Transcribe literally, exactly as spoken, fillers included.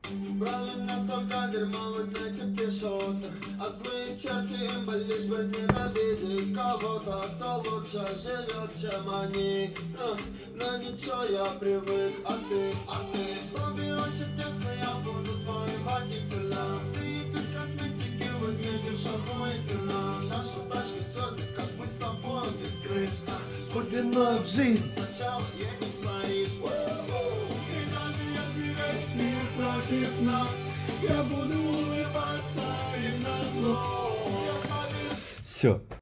Правильно столько дерьма в интернете пишут, а злые черти им бы лишь бы ненавидеть кого-то, кто лучше живет, чем они. А, но ничего, я привык, а ты, а ты собирайся, детка, я буду твоим водителем. Ты без косметики выглядишь охуительно. Наша тачка сегодня, как мы с тобой, без крыш. Пугано в жизнь, сначала едем в Париж. И даже если весь мир против нас, я буду улыбаться им назло. Все.